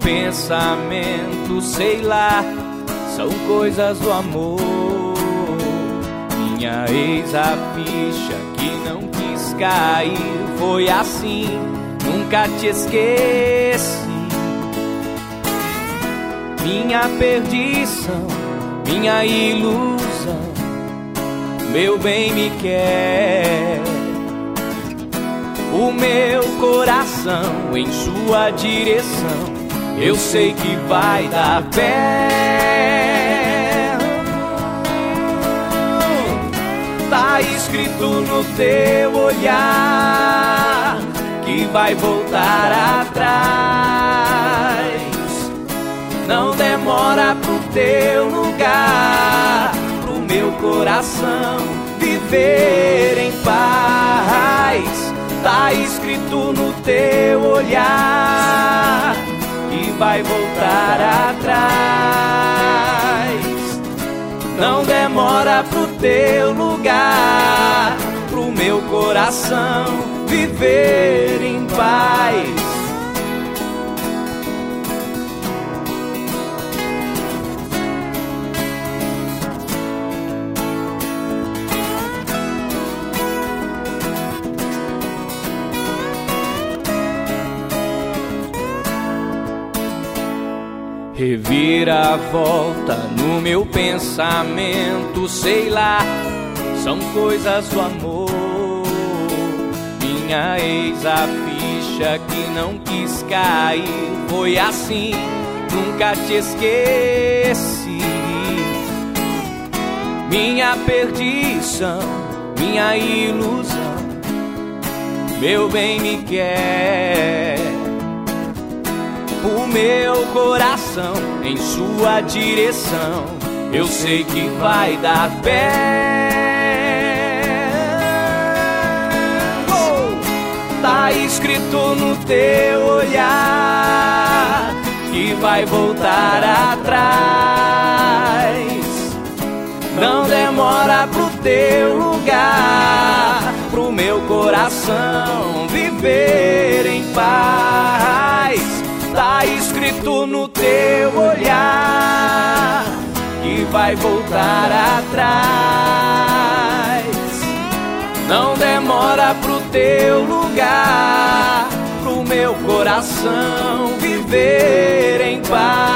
pensamento, sei lá, são coisas do amor. Minha ex, a ficha que não quis cair, foi assim, nunca te esqueci. Minha perdição, minha ilusão, meu bem me quer. O meu coração em sua direção, eu sei que vai dar pé. Tá escrito no teu olhar que vai voltar atrás. Não demora pro teu lugar, pro meu coração viver em paz. Tá escrito no teu olhar que vai voltar atrás. Não demora pro teu lugar, pro meu coração viver em paz. Reviravolta no meu pensamento, sei lá, são coisas do amor. Minha ex, a ficha que não quis cair, foi assim, nunca te esqueci. Minha perdição, minha ilusão, meu bem me quer. O meu coração em sua direção, eu sei que vai dar pé. Tá escrito no teu olhar que vai voltar atrás. Não demora pro teu lugar, pro meu coração viver em paz. Tá escrito no teu olhar que vai voltar atrás. Não demora pro teu lugar, pro meu coração viver em paz.